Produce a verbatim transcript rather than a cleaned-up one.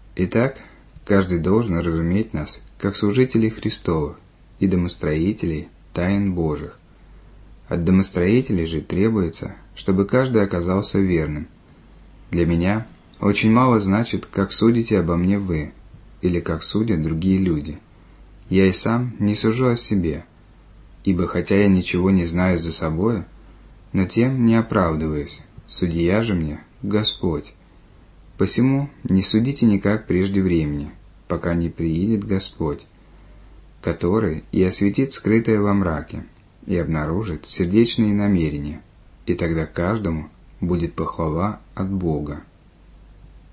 Итак, каждый должен разуметь нас, как служителей Христовых и домостроителей тайн Божьих. От домостроителей же требуется, чтобы каждый оказался верным. Для меня очень мало значит, как судите обо мне вы, или как судят другие люди. Я и сам не сужу о себе, ибо хотя я ничего не знаю за собою, но тем не оправдываюсь, судья же мне Господь. Посему не судите никак прежде времени, пока не приидет Господь, который и осветит скрытое во мраке, и обнаружит сердечные намерения, и тогда каждому будет похвала от Бога.